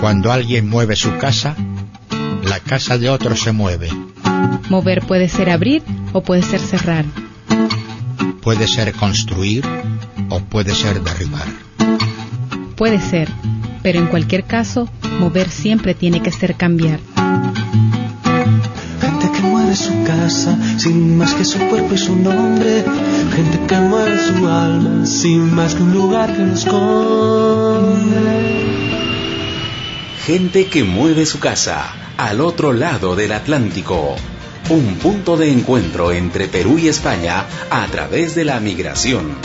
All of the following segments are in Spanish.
Cuando alguien mueve su casa, la casa de otro se mueve. Mover puede ser abrir o puede ser cerrar. Puede ser construir o puede ser derribar. Puede ser, pero en cualquier caso, mover siempre tiene que ser cambiar. Gente que mueve su casa, sin más que su cuerpo y su nombre. Gente que mueve su alma, sin más que un lugar que lo esconde. Gente que mueve su casa, al otro lado del Atlántico. Un punto de encuentro entre Perú y España a través de la migración.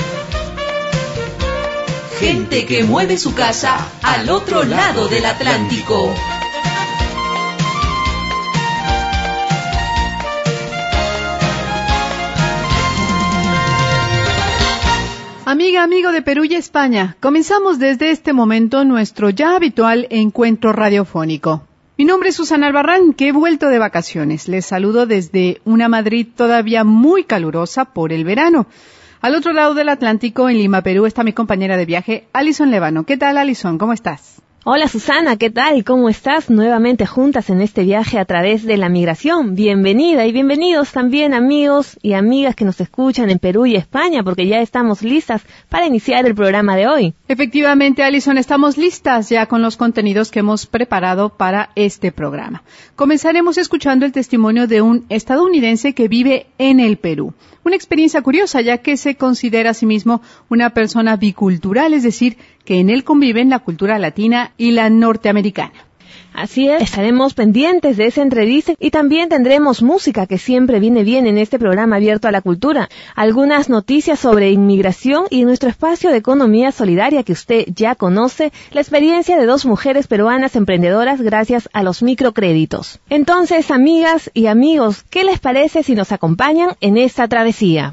Gente que mueve su casa al otro lado del Atlántico. Amiga, amigo de Perú y España, comenzamos desde este momento nuestro ya habitual encuentro radiofónico. Mi nombre es Susana Albarrán, que he vuelto de vacaciones. Les saludo desde una Madrid todavía muy calurosa por el verano. Al otro lado del Atlántico, en Lima, Perú, está mi compañera de viaje, Alison Levano. ¿Qué tal, Alison? ¿Cómo estás? Hola Susana, ¿qué tal? ¿Cómo estás? Nuevamente juntas en este viaje a través de la migración. Bienvenida y bienvenidos también amigos y amigas que nos escuchan en Perú y España, porque ya estamos listas para iniciar el programa de hoy. Efectivamente, Alison, estamos listas ya con los contenidos que hemos preparado para este programa. Comenzaremos escuchando el testimonio de un estadounidense que vive en el Perú. Una experiencia curiosa, ya que se considera a sí mismo una persona bicultural, es decir, que en él conviven la cultura latina y la norteamericana. Así es, estaremos pendientes de esa entrevista y también tendremos música, que siempre viene bien en este programa abierto a la cultura. Algunas noticias sobre inmigración y nuestro espacio de economía solidaria que usted ya conoce, la experiencia de 2 mujeres peruanas emprendedoras gracias a los microcréditos. Entonces, amigas y amigos, ¿qué les parece si nos acompañan en esta travesía?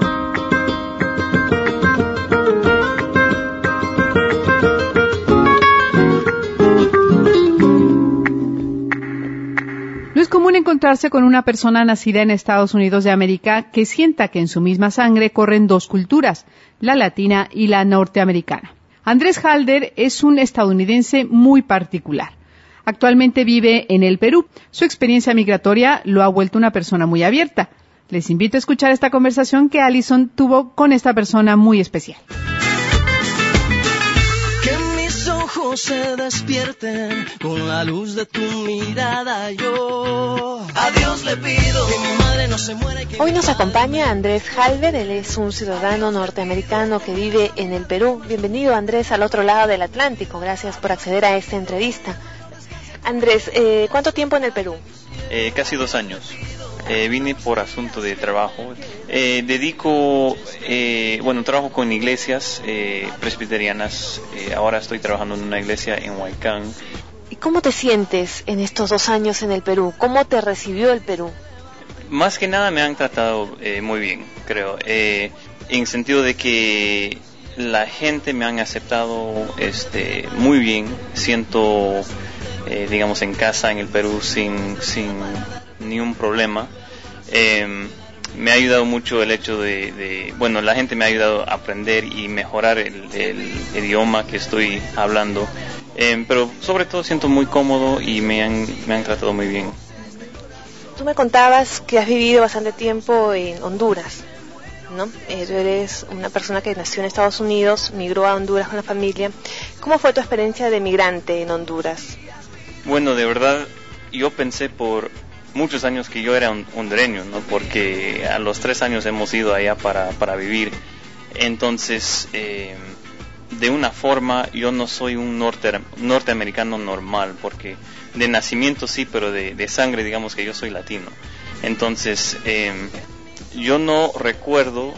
No es común encontrarse con una persona nacida en Estados Unidos de América que sienta que en su misma sangre corren 2 culturas, la latina y la norteamericana. Andrés Halder es un estadounidense muy particular. Actualmente vive en el Perú. Su experiencia migratoria lo ha vuelto una persona muy abierta. Les invito a escuchar esta conversación que Alison tuvo con esta persona muy especial. Se despierten con la luz de tu mirada. Yo a Dios le pido que mi madre no se muera. Hoy nos acompaña Andrés Halder. Él es un ciudadano norteamericano que vive en el Perú. Bienvenido, Andrés, al otro lado del Atlántico. Gracias por acceder a esta entrevista. Andrés, ¿cuánto tiempo en el Perú? Casi 2 años. Vine por asunto de trabajo. Trabajo con iglesias presbiterianas. Ahora estoy trabajando en una iglesia en Huaycán. ¿Y cómo te sientes en estos 2 años en el Perú? ¿Cómo te recibió el Perú? Más que nada me han tratado muy bien, creo. En sentido de que la gente me han aceptado muy bien. Siento, en casa en el Perú sin ni un problema. Me ha ayudado mucho el hecho la gente me ha ayudado a aprender y mejorar el idioma que estoy hablando, pero sobre todo siento muy cómodo y me han tratado muy bien. Tú me contabas que has vivido bastante tiempo en Honduras, ¿no? Tú eres una persona que nació en Estados Unidos, migró a Honduras con la familia. ¿Cómo fue tu experiencia de migrante en Honduras? Bueno, de verdad, yo pensé por muchos años que yo era hondureño, ¿no? Porque a los 3 años hemos ido allá para vivir. Entonces, de una forma, yo no soy un norteamericano normal, porque de nacimiento sí, pero de sangre, digamos que yo soy latino. Entonces, yo no recuerdo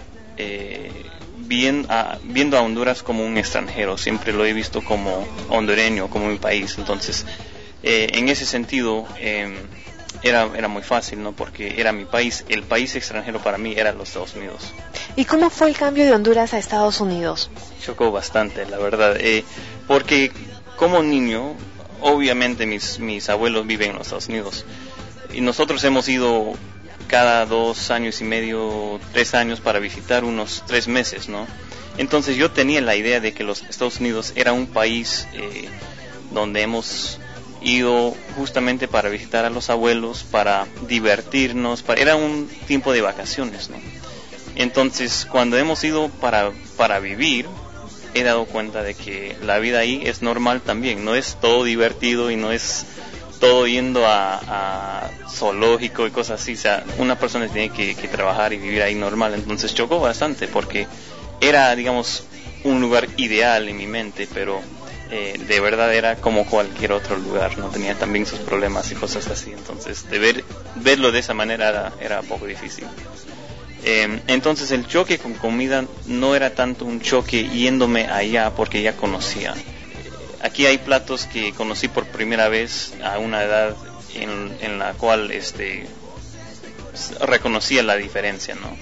viendo a Honduras como un extranjero, siempre lo he visto como hondureño, como mi país. Entonces, en ese sentido, era muy fácil, ¿no? Porque era mi país. El país extranjero para mí era los Estados Unidos. ¿Y cómo fue el cambio de Honduras a Estados Unidos? Chocó bastante, la verdad. Porque como niño, obviamente mis abuelos viven en los Estados Unidos. Y nosotros hemos ido cada 2 años y medio, 3 años para visitar unos 3 meses, ¿no? Entonces yo tenía la idea de que los Estados Unidos era un país donde hemos ido justamente para visitar a los abuelos, para divertirnos, era un tiempo de vacaciones, ¿no? Entonces, cuando hemos ido para vivir, he dado cuenta de que la vida ahí es normal también, no es todo divertido y no es todo yendo a zoológico y cosas así. O sea, una persona tiene que trabajar y vivir ahí normal. Entonces chocó bastante porque era, digamos, un lugar ideal en mi mente, pero de verdad era como cualquier otro lugar, no tenía también sus problemas y cosas así. Entonces de verlo de esa manera era poco difícil. Entonces el choque con comida no era tanto un choque yéndome allá porque ya conocía. Aquí hay platos que conocí por primera vez a una edad en la cual reconocía la diferencia, ¿no?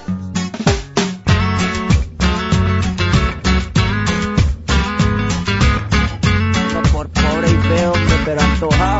Por pobre y feo, pero antojado.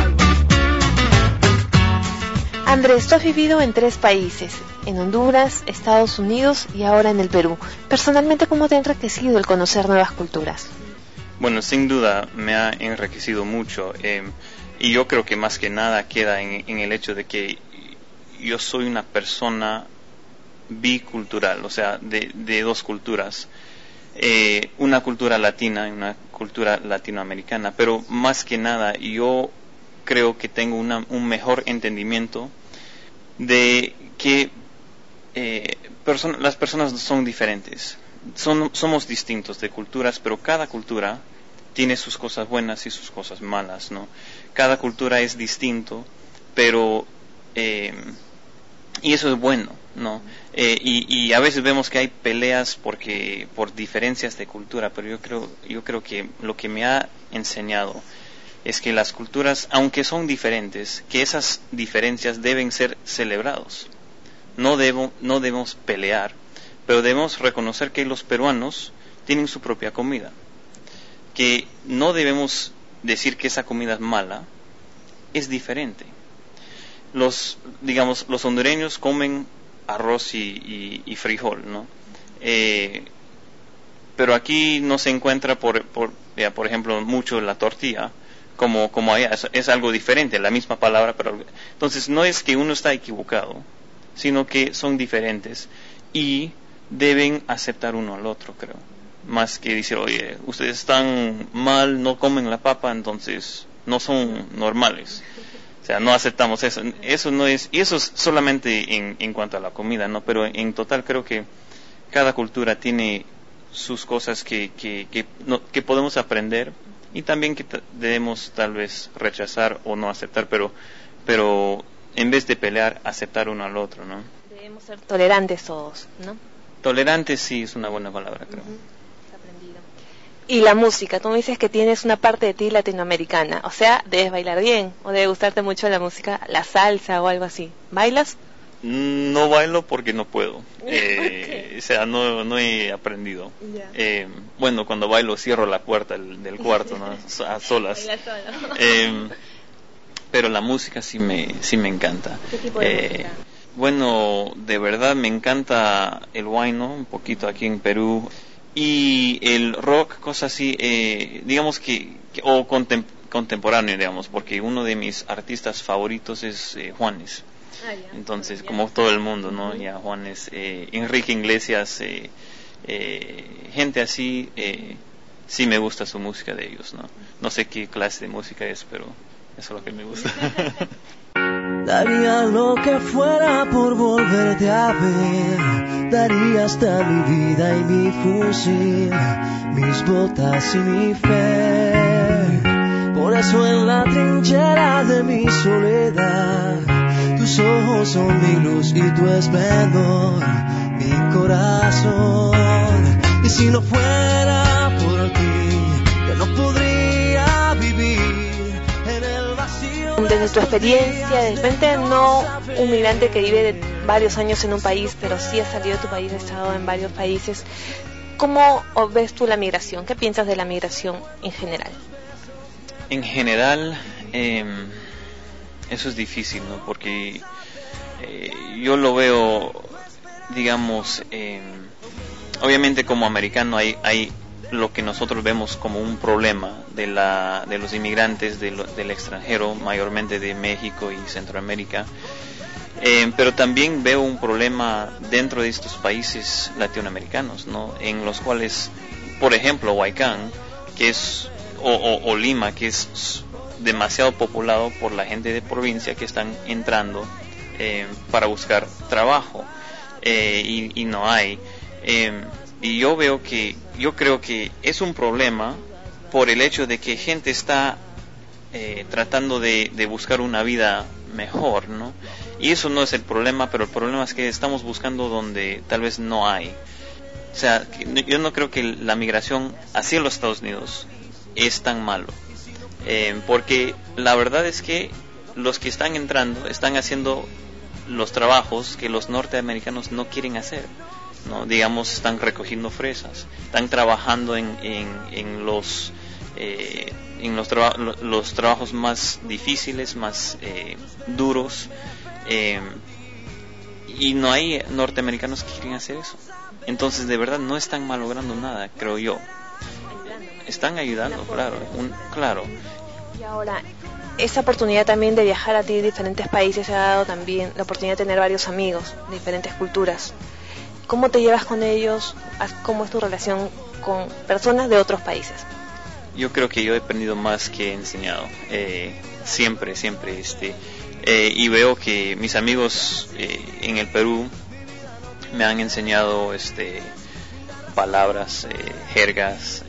Andrés, tú has vivido en 3 países, en Honduras, Estados Unidos y ahora en el Perú. Personalmente, ¿cómo te ha enriquecido el conocer nuevas culturas? Bueno, sin duda me ha enriquecido mucho y yo creo que más que nada queda en el hecho de que yo soy una persona bicultural, o sea, de 2 culturas, una cultura latina y una cultura latinoamericana, pero más que nada yo creo que tengo un mejor entendimiento de que las personas son diferentes, somos distintos de culturas, pero cada cultura tiene sus cosas buenas y sus cosas malas, ¿no? Cada cultura es distinto, pero y eso es bueno, ¿no? Y a veces vemos que hay peleas por diferencias de cultura, pero yo creo que lo que me ha enseñado es que las culturas, aunque son diferentes, que esas diferencias deben ser celebrados. No debemos pelear, pero debemos reconocer que los peruanos tienen su propia comida, que no debemos decir que esa comida es mala, es diferente. Los hondureños comen arroz y frijol, ¿no? Pero aquí no se encuentra, por ejemplo, mucho la tortilla, como allá, es algo diferente, la misma palabra, pero entonces no es que uno está equivocado, sino que son diferentes y deben aceptar uno al otro, creo. Más que decir, oye, ustedes están mal, no comen la papa, entonces no son normales. O sea, no aceptamos eso. Eso no es, y eso es solamente en cuanto a la comida, ¿no? Pero en total creo que cada cultura tiene sus cosas que podemos aprender y también que debemos tal vez rechazar o no aceptar, pero en vez de pelear, aceptar uno al otro, ¿no? Debemos ser tolerantes todos, ¿no? Tolerantes sí es una buena palabra, creo. Y la música, tú me dices que tienes una parte de ti latinoamericana, o sea, debes bailar bien, o debe gustarte mucho la música, la salsa o algo así. ¿Bailas? No bailo porque no puedo, okay. O sea, no he aprendido. Yeah. Bueno, cuando bailo cierro la puerta del cuarto, ¿no? A solas. Pero la música sí me encanta. ¿Qué tipo de música? Bueno, de verdad me encanta el huayno, un poquito aquí en Perú. Y el rock, cosas así, digamos o contemporáneo, digamos, porque uno de mis artistas favoritos es Juanes. Entonces, como todo el mundo, ¿no? Ya Juanes, Enrique Iglesias, gente así, sí me gusta su música de ellos, ¿no? No sé qué clase de música es, pero eso es lo que me gusta. Daría lo que fuera por volverte a ver. Daría hasta mi vida y mi fusil, mis botas y mi fe. Por eso en la trinchera de mi soledad, tus ojos son mi luz y tu esplendor, mi corazón. Y si no fuera por ti, yo no podría vivir. Desde tu experiencia, de repente no un migrante que vive varios años en un país, pero sí has salido de tu país, has estado en varios países, ¿cómo ves tú la migración? ¿Qué piensas de la migración en general? En general, eso es difícil, ¿no? Porque yo lo veo, digamos, obviamente como americano hay lo que nosotros vemos como un problema de los inmigrantes del extranjero, mayormente de México y Centroamérica. Pero también veo un problema dentro de estos países latinoamericanos, ¿no? En los cuales, por ejemplo, Huaycán, que es o Lima, que es demasiado poblado por la gente de provincia que están entrando para buscar trabajo y no hay. Y yo creo que es un problema por el hecho de que gente está tratando de buscar una vida mejor, ¿no? Y eso no es el problema, pero el problema es que estamos buscando donde tal vez no hay. O sea, yo no creo que la migración hacia los Estados Unidos es tan malo, porque la verdad es que los que están entrando están haciendo los trabajos que los norteamericanos no quieren hacer, ¿no? Digamos, están recogiendo fresas, están trabajando en los trabajos más difíciles, más duros, y no hay norteamericanos que quieren hacer eso. Entonces, de verdad, no están malogrando nada, creo yo. Están ayudando, claro. Y ahora, esa oportunidad también de viajar a ti a diferentes países ha dado también la oportunidad de tener varios amigos de diferentes culturas. ¿Cómo te llevas con ellos? ¿Cómo es tu relación con personas de otros países? Yo creo que yo he aprendido más que he enseñado, siempre, y veo que mis amigos en el Perú me han enseñado palabras, jergas,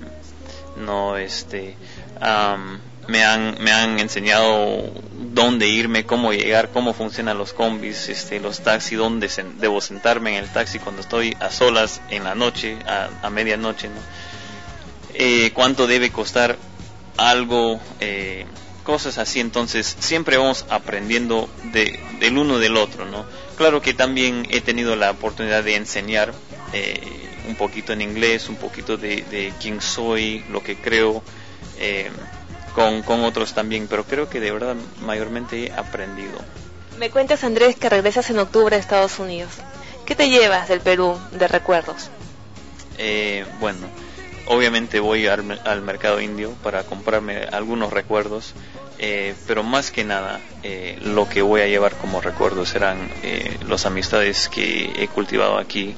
me han enseñado dónde irme, cómo llegar, cómo funcionan los combis, los taxis, dónde debo sentarme en el taxi cuando estoy a solas en la noche, a medianoche, ¿no? Cuánto debe costar algo, cosas así. Entonces siempre vamos aprendiendo del uno del otro, ¿no? Claro que también he tenido la oportunidad de enseñar un poquito en inglés, un poquito de quién soy, lo que creo, con otros también, pero creo que de verdad mayormente he aprendido. Me cuentas, Andrés, que regresas en octubre a Estados Unidos. ¿Qué te llevas del Perú de recuerdos? Bueno, obviamente voy al mercado indio para comprarme algunos recuerdos, pero más que nada lo que voy a llevar como recuerdos serán las amistades que he cultivado aquí,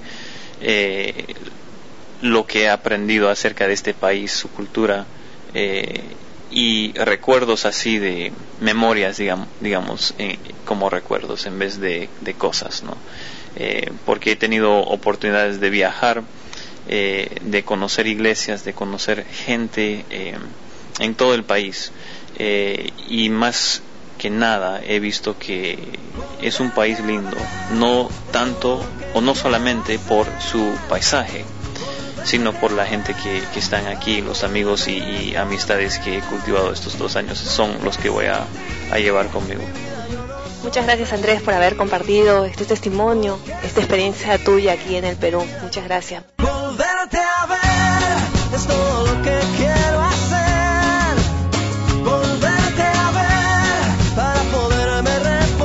lo que he aprendido acerca de este país, su cultura, y recuerdos así de memorias, digamos, como recuerdos en vez de cosas, ¿no? Porque he tenido oportunidades de viajar, de conocer iglesias, de conocer gente en todo el país, y más que nada he visto que es un país lindo, no tanto o no solamente por su paisaje, sino por la gente que están aquí, los amigos y amistades que he cultivado estos 2 años son los que voy a llevar conmigo. Muchas gracias, Andrés, por haber compartido este testimonio, esta experiencia tuya aquí en el Perú. Muchas gracias. Volverte a ver es todo lo que quiero hacer. Volverte a ver para poderme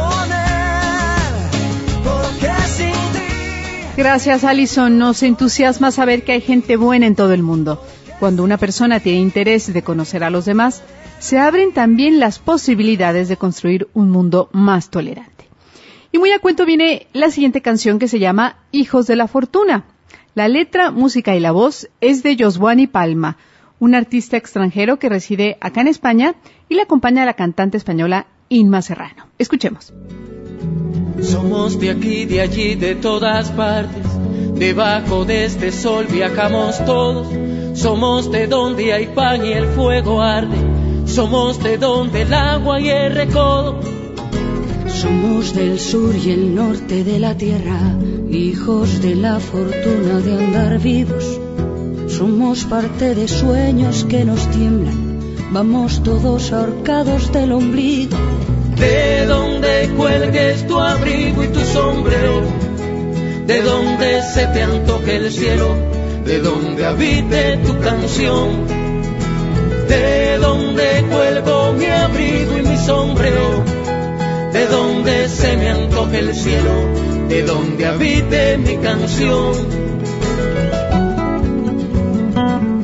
reponer. Porque sin ti. Gracias, Alison. Nos entusiasma saber que hay gente buena en todo el mundo. Cuando una persona tiene interés de conocer a los demás, se abren también las posibilidades de construir un mundo más tolerante. Y muy a cuento viene la siguiente canción, que se llama Hijos de la Fortuna. La letra, música y la voz es de Joswani Palma, un artista extranjero que reside acá en España, y le acompaña la cantante española Inma Serrano. Escuchemos. Somos de aquí, de allí, de todas partes. Debajo de este sol viajamos todos. Somos de donde hay pan y el fuego arde. Somos de donde el agua y el recodo. Somos del sur y el norte de la tierra, hijos de la fortuna de andar vivos. Somos parte de sueños que nos tiemblan, vamos todos ahorcados del ombligo. De donde cuelgues tu abrigo y tu sombrero, de donde se te antoje el cielo, de donde habite tu canción. De donde cuelgo mi abrigo y mi sombrero, de donde se me antoje el cielo, de donde habite mi canción.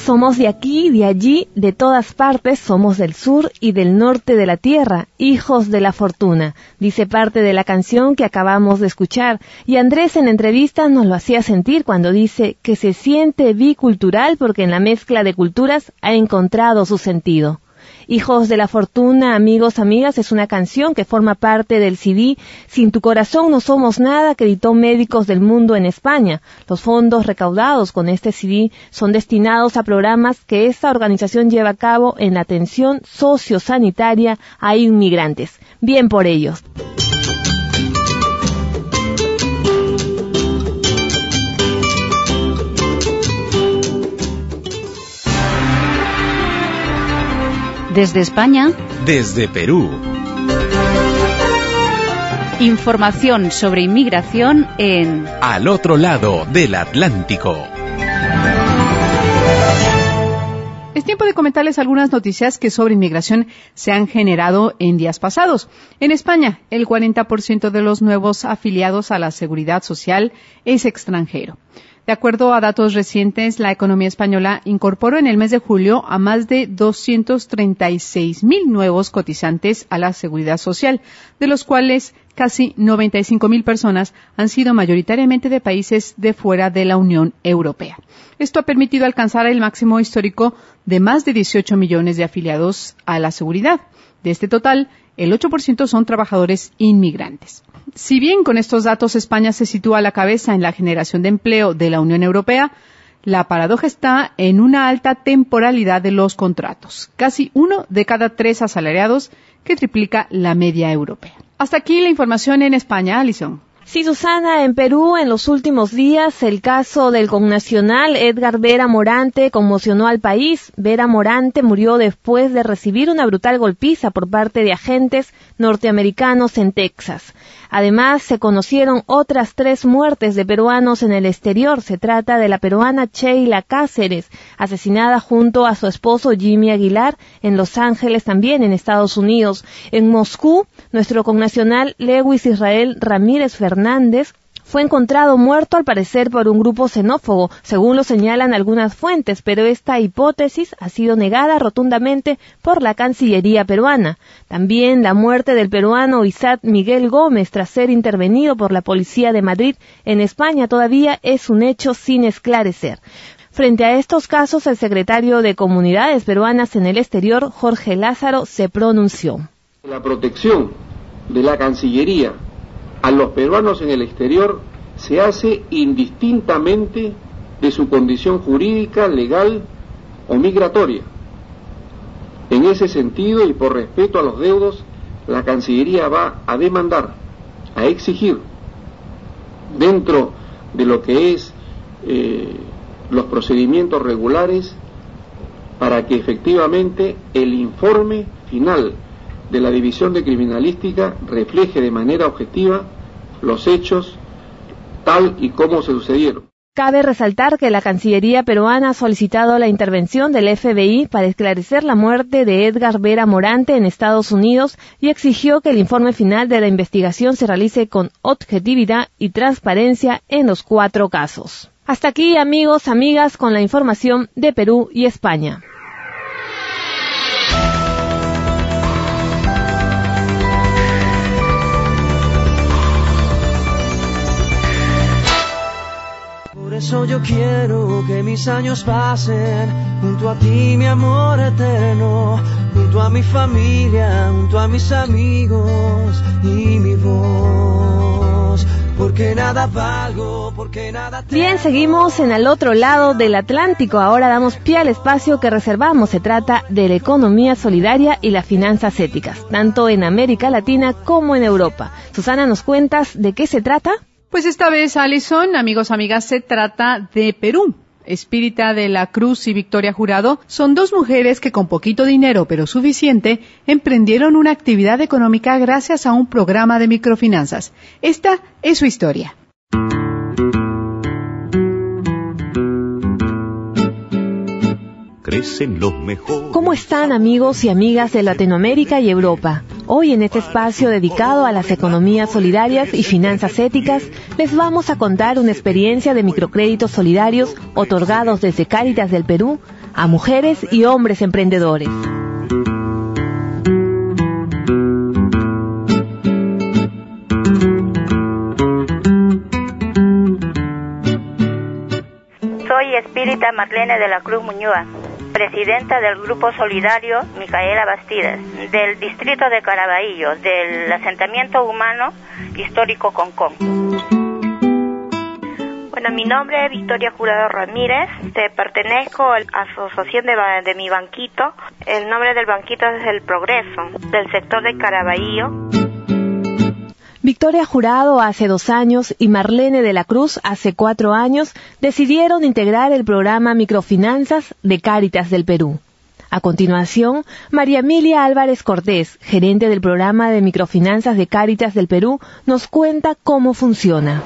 Somos de aquí, de allí, de todas partes, somos del sur y del norte de la tierra, hijos de la fortuna, dice parte de la canción que acabamos de escuchar, y Andrés en entrevista nos lo hacía sentir cuando dice que se siente bicultural porque en la mezcla de culturas ha encontrado su sentido. Hijos de la Fortuna, amigos, amigas, es una canción que forma parte del CD Sin tu corazón no somos nada, que editó Médicos del Mundo en España. Los fondos recaudados con este CD son destinados a programas que esta organización lleva a cabo en la atención sociosanitaria a inmigrantes. Bien por ellos. Desde España. Desde Perú. Información sobre inmigración en Al otro lado del Atlántico. Es tiempo de comentarles algunas noticias que sobre inmigración se han generado en días pasados. En España, el 40% de los nuevos afiliados a la Seguridad Social es extranjero. De acuerdo a datos recientes, la economía española incorporó en el mes de julio a más de 236,000 nuevos cotizantes a la Seguridad Social, de los cuales casi 95,000 personas han sido mayoritariamente de países de fuera de la Unión Europea. Esto ha permitido alcanzar el máximo histórico de más de 18 millones de afiliados a la seguridad. De este total, el 8% son trabajadores inmigrantes. Si bien con estos datos España se sitúa a la cabeza en la generación de empleo de la Unión Europea, la paradoja está en una alta temporalidad de los contratos, casi 1 de cada 3 asalariados, que triplica la media europea. Hasta aquí la información en España, Alison. Sí, Susana, en Perú en los últimos días el caso del connacional Edgar Vera Morante conmocionó al país. Vera Morante murió después de recibir una brutal golpiza por parte de agentes norteamericanos en Texas. Además, se conocieron otras 3 muertes de peruanos en el exterior. Se trata de la peruana Sheila Cáceres, asesinada junto a su esposo Jimmy Aguilar en Los Ángeles, también en Estados Unidos. En Moscú, nuestro connacional Lewis Israel Ramírez Fernández fue encontrado muerto al parecer por un grupo xenófobo, según lo señalan algunas fuentes, pero esta hipótesis ha sido negada rotundamente por la Cancillería peruana. También la muerte del peruano Isaac Miguel Gómez tras ser intervenido por la policía de Madrid en España todavía es un hecho sin esclarecer. Frente a estos casos, el secretario de Comunidades Peruanas en el Exterior, Jorge Lázaro, se pronunció. La protección de la Cancillería a los peruanos en el exterior se hace indistintamente de su condición jurídica, legal o migratoria. En ese sentido y por respeto a los deudos, la Cancillería va a demandar, a exigir, dentro de lo que es los procedimientos regulares, para que efectivamente el informe final de la División de Criminalística refleje de manera objetiva los hechos tal y como se sucedieron. Cabe resaltar que la Cancillería peruana ha solicitado la intervención del FBI para esclarecer la muerte de Edgar Vera Morante en Estados Unidos y exigió que el informe final de la investigación se realice con objetividad y transparencia en los 4 casos. Hasta aquí, amigos, amigas, con la información de Perú y España. Por eso yo quiero que mis años pasen junto a ti, mi amor eterno, junto a mi familia, junto a mis amigos y mi voz, porque nada valgo, porque nada tengo. Bien, seguimos en Al otro lado del Atlántico. Ahora damos pie al espacio que reservamos. Se trata de la economía solidaria y las finanzas éticas, tanto en América Latina como en Europa. Susana, ¿nos cuentas de qué se trata? Pues esta vez, Alison, amigos, amigas, se trata de Perú. Espírita de la Cruz y Victoria Jurado son 2 mujeres que con poquito dinero, pero suficiente, emprendieron una actividad económica gracias a un programa de microfinanzas. Esta es su historia. ¿Cómo están, amigos y amigas de Latinoamérica y Europa? Hoy en este espacio dedicado a las economías solidarias y finanzas éticas, les vamos a contar una experiencia de microcréditos solidarios otorgados desde Cáritas del Perú a mujeres y hombres emprendedores. Soy Espírita Marlene de la Cruz Muñoz, presidenta del Grupo Solidario Micaela Bastidas, del distrito de Caraballo, del asentamiento humano histórico Concón. Bueno, mi nombre es Victoria Jurado Ramírez, pertenezco a la asociación de mi banquito. El nombre del banquito es El Progreso, del sector de Caraballo. Victoria Jurado hace 2 años y Marlene de la Cruz hace 4 años decidieron integrar el programa Microfinanzas de Cáritas del Perú. A continuación, María Emilia Álvarez Cortés, gerente del programa de Microfinanzas de Cáritas del Perú, nos cuenta cómo funciona.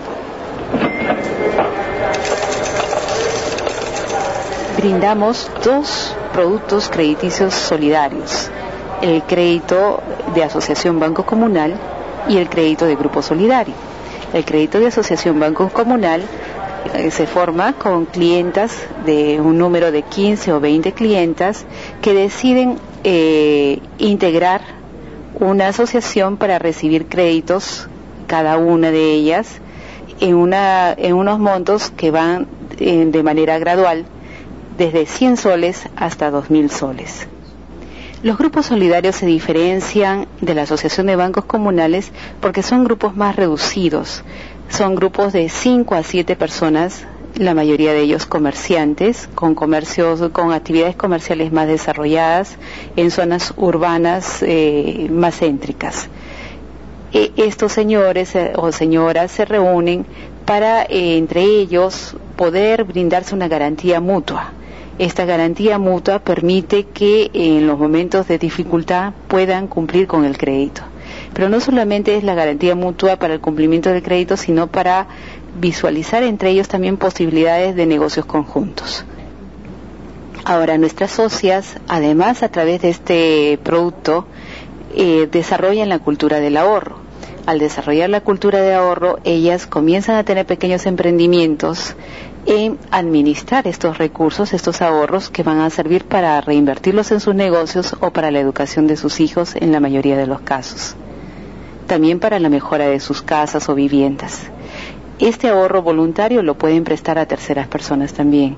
Brindamos 2 productos crediticios solidarios: el crédito de Asociación Banco Comunal y el crédito de Grupo Solidario. El crédito de Asociación Banco Comunal se forma con clientas de un número de 15 o 20 clientas que deciden integrar una asociación para recibir créditos, cada una de ellas, en unos montos que van de manera gradual, desde 100 soles hasta 2.000 soles. Los grupos solidarios se diferencian de la Asociación de Bancos Comunales porque son grupos más reducidos. Son grupos de 5 a 7 personas, la mayoría de ellos comerciantes, con actividades comerciales más desarrolladas en zonas urbanas más céntricas. Estos señores o señoras se reúnen para, entre ellos, poder brindarse una garantía mutua. Esta garantía mutua permite que en los momentos de dificultad puedan cumplir con el crédito. Pero no solamente es la garantía mutua para el cumplimiento del crédito, sino para visualizar entre ellos también posibilidades de negocios conjuntos. Ahora, nuestras socias, además, a través de este producto, desarrollan la cultura del ahorro. Al desarrollar la cultura de ahorro, ellas comienzan a tener pequeños emprendimientos en administrar estos recursos, estos ahorros que van a servir para reinvertirlos en sus negocios o para la educación de sus hijos en la mayoría de los casos. También para la mejora de sus casas o viviendas. Este ahorro voluntario lo pueden prestar a terceras personas también.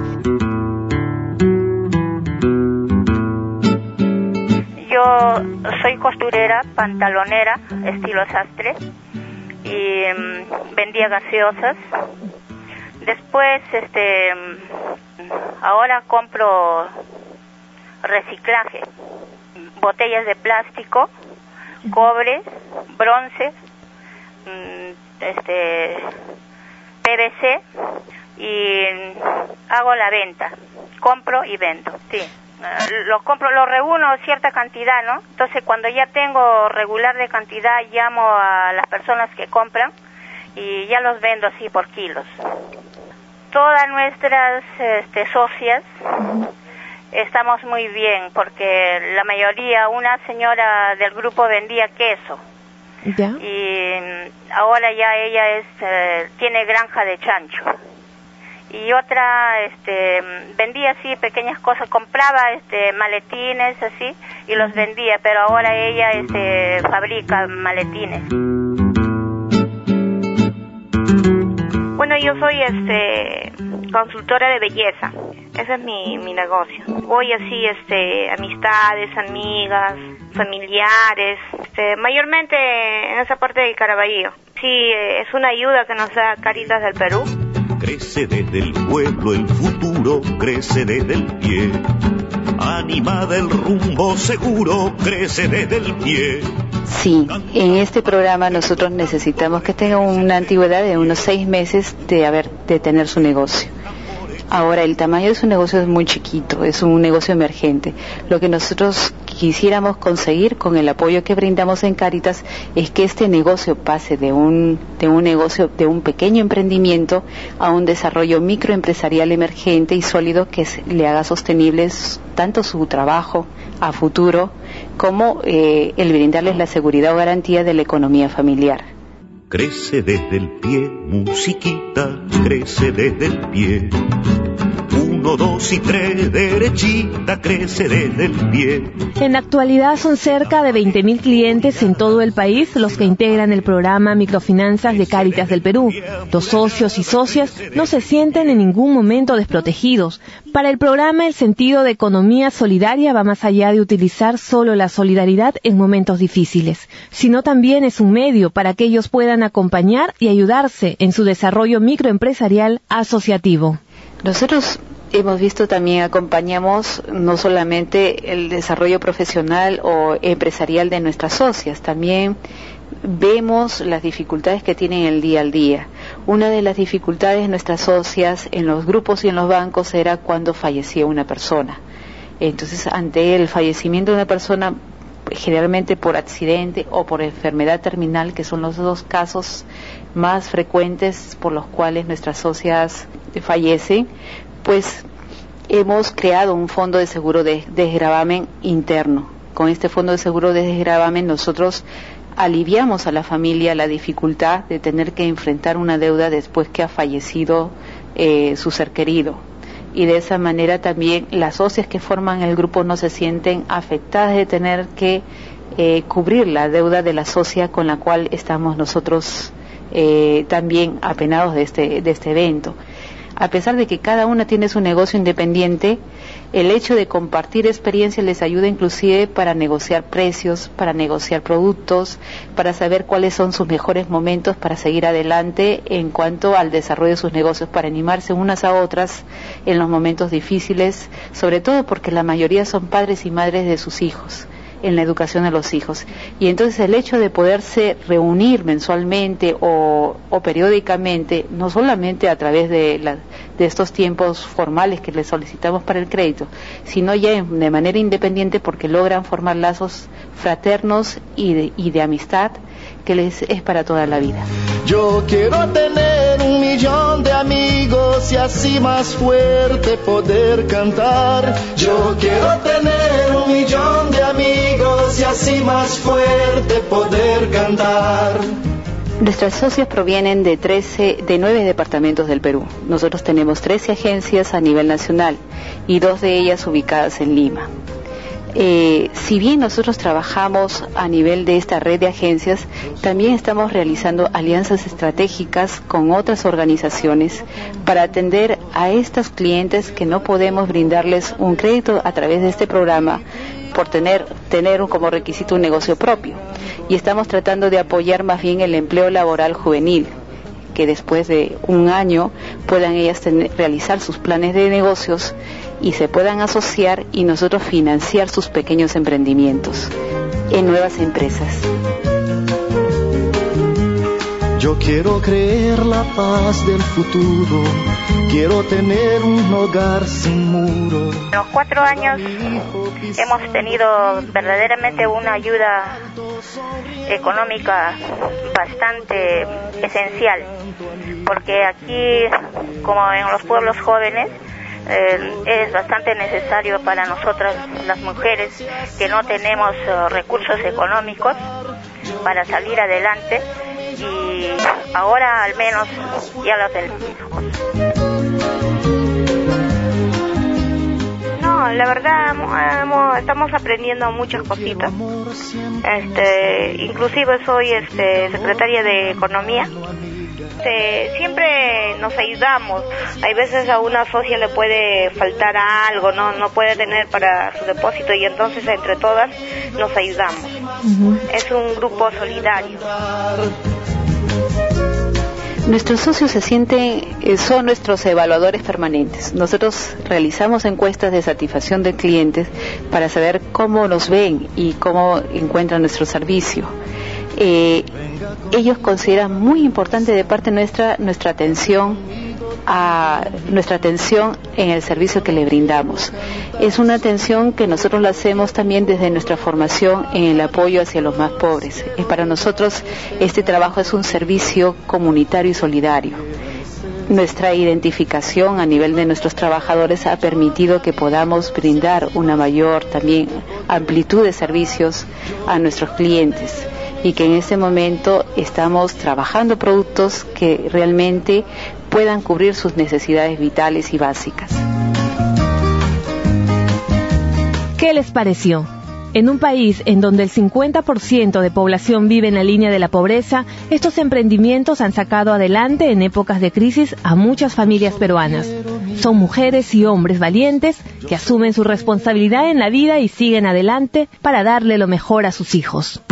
Yo soy costurera, pantalonera, estilo sastre, y vendía gaseosas. Después, ahora compro reciclaje, botellas de plástico, cobre, bronce, PVC, y hago la venta, compro y vendo, sí. Lo reúno cierta cantidad, ¿no? Entonces, cuando ya tengo regular de cantidad, llamo a las personas que compran y ya los vendo así por kilos. Todas nuestras socias estamos muy bien, porque la mayoría, una señora del grupo vendía queso. ¿Ya? Y ahora ya ella tiene granja de chancho. Y otra vendía así pequeñas cosas, compraba maletines así y los vendía, pero ahora ella fabrica maletines. Bueno, yo soy consultora de belleza. Ese es mi negocio. Voy así amistades, amigas, familiares, mayormente en esa parte del Caraballo. Sí, es una ayuda que nos da Cáritas del Perú. Crece desde el pueblo el futuro, crece desde el pie. Animada el rumbo seguro, crece desde el pie. Sí, en este programa nosotros necesitamos que tenga una antigüedad de unos 6 meses de tener su negocio. Ahora, el tamaño de su negocio es muy chiquito, es un negocio emergente. Lo que nosotros quisiéramos conseguir con el apoyo que brindamos en Cáritas es que este negocio pase de un pequeño emprendimiento a un desarrollo microempresarial emergente y sólido que le haga sostenibles tanto su trabajo a futuro como el brindarles la seguridad o garantía de la economía familiar. Crece desde el pie, musiquita, crece desde el pie. 1, 2 y 3, derechita crece desde el pie. En la actualidad son cerca de 20.000 clientes en todo el país los que integran el programa Microfinanzas de Cáritas del Perú. Los socios y socias no se sienten en ningún momento desprotegidos. Para el programa, el sentido de economía solidaria va más allá de utilizar solo la solidaridad en momentos difíciles, sino también es un medio para que ellos puedan acompañar y ayudarse en su desarrollo microempresarial asociativo. Nosotros hemos visto también, acompañamos no solamente el desarrollo profesional o empresarial de nuestras socias, también vemos las dificultades que tienen el día al día. Una de las dificultades de nuestras socias en los grupos y en los bancos era cuando fallecía una persona. Entonces, ante el fallecimiento de una persona, generalmente por accidente o por enfermedad terminal, que son los dos casos más frecuentes por los cuales nuestras socias fallecen, pues hemos creado un fondo de seguro de desgravamen interno. Con este fondo de seguro de desgravamen nosotros aliviamos a la familia la dificultad de tener que enfrentar una deuda después que ha fallecido su ser querido. Y de esa manera también las socias que forman el grupo no se sienten afectadas de tener que cubrir la deuda de la socia con la cual estamos nosotros también apenados de este evento. A pesar de que cada una tiene su negocio independiente, el hecho de compartir experiencias les ayuda inclusive para negociar precios, para negociar productos, para saber cuáles son sus mejores momentos para seguir adelante en cuanto al desarrollo de sus negocios, para animarse unas a otras en los momentos difíciles, sobre todo porque la mayoría son padres y madres de sus hijos, en la educación de los hijos. Y entonces el hecho de poderse reunir mensualmente o periódicamente, no solamente a través de estos tiempos formales que les solicitamos para el crédito, sino ya de manera independiente, porque logran formar lazos fraternos y de amistad que les es para toda la vida. Yo quiero tener 1.000.000 de amigos y así más fuerte poder cantar. Yo quiero tener 1.000.000 de amigos y así más fuerte poder cantar. Nuestras socias provienen de 9 departamentos del Perú. Nosotros tenemos 13 agencias a nivel nacional y 2 de ellas ubicadas en Lima. Si bien nosotros trabajamos a nivel de esta red de agencias, también estamos realizando alianzas estratégicas con otras organizaciones para atender a estos clientes que no podemos brindarles un crédito a través de este programa por tener como requisito un negocio propio. Y estamos tratando de apoyar más bien el empleo laboral juvenil, que después de un año puedan ellas realizar sus planes de negocios y se puedan asociar y nosotros financiar sus pequeños emprendimientos en nuevas empresas. Yo quiero creer la paz del futuro, quiero tener un hogar sin muros. En los 4 años hemos tenido verdaderamente una ayuda económica bastante esencial, porque aquí, como en los pueblos jóvenes, es bastante necesario para nosotras las mujeres que no tenemos recursos económicos para salir adelante, y ahora al menos ya lo tenemos. No, la verdad estamos aprendiendo muchas cositas. Inclusive soy secretaria de Economía. Siempre nos ayudamos. Hay veces a una socia le puede faltar algo, no puede tener para su depósito, y entonces entre todas nos ayudamos. Es un grupo solidario. Nuestros socios son nuestros evaluadores permanentes. Nosotros realizamos encuestas de satisfacción de clientes para saber cómo nos ven y cómo encuentran nuestro servicio. Ellos consideran muy importante de parte nuestra nuestra atención en el servicio que le brindamos. Es una atención que nosotros la hacemos también desde nuestra formación en el apoyo hacia los más pobres. Para nosotros este trabajo es un servicio comunitario y solidario. Nuestra identificación a nivel de nuestros trabajadores ha permitido que podamos brindar una mayor también amplitud de servicios a nuestros clientes, y que en este momento estamos trabajando productos que realmente puedan cubrir sus necesidades vitales y básicas. ¿Qué les pareció? En un país en donde el 50% de población vive en la línea de la pobreza, estos emprendimientos han sacado adelante en épocas de crisis a muchas familias peruanas. Son mujeres y hombres valientes que asumen su responsabilidad en la vida y siguen adelante para darle lo mejor a sus hijos.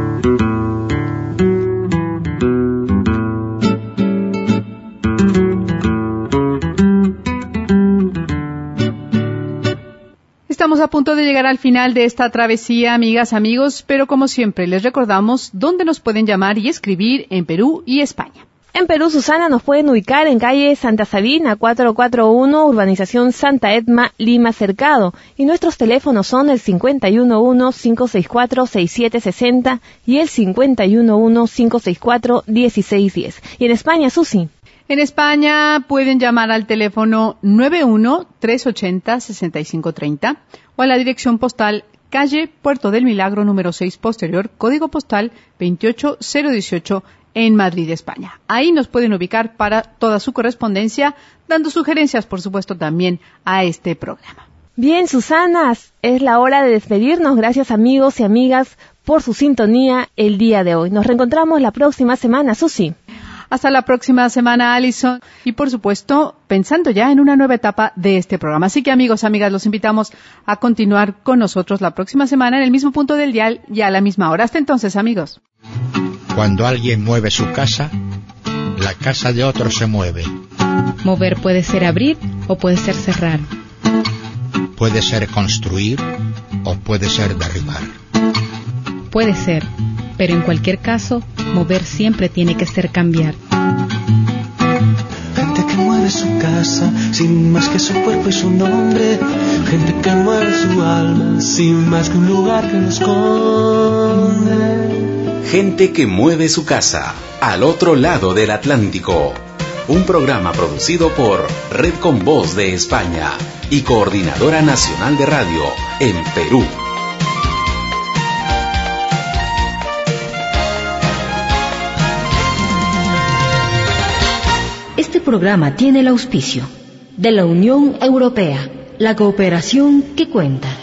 Estamos a punto de llegar al final de esta travesía, amigas, amigos, pero como siempre les recordamos dónde nos pueden llamar y escribir en Perú y España. En Perú, Susana, nos pueden ubicar en calle Santa Sabina, 441, urbanización Santa Edma, Lima, Cercado. Y nuestros teléfonos son el 511-564-6760 y el 511-564-1610. Y en España, Susi. En España pueden llamar al teléfono 91-380-6530 o a la dirección postal calle Puerto del Milagro número 6 posterior, código postal 28018 en Madrid, España. Ahí nos pueden ubicar para toda su correspondencia, dando sugerencias, por supuesto, también a este programa. Bien, Susana, es la hora de despedirnos. Gracias, amigos y amigas, por su sintonía el día de hoy. Nos reencontramos la próxima semana, Susi. Hasta la próxima semana, Alison. Y por supuesto, pensando ya en una nueva etapa de este programa. Así que, amigos, amigas, los invitamos a continuar con nosotros la próxima semana en el mismo punto del dial y a la misma hora. Hasta entonces, amigos. Cuando alguien mueve su casa, la casa de otro se mueve. Mover puede ser abrir o puede ser cerrar. Puede ser construir o puede ser derribar. Puede ser, pero en cualquier caso, mover siempre tiene que ser cambiar. Gente que mueve su casa, sin más que su cuerpo y su nombre. Gente que mueve su alma, sin más que un lugar que lo esconde. Gente que mueve su casa, al otro lado del Atlántico. Un programa producido por Red con Voz de España y Coordinadora Nacional de Radio en Perú. Este programa tiene el auspicio de la Unión Europea, la cooperación que cuenta.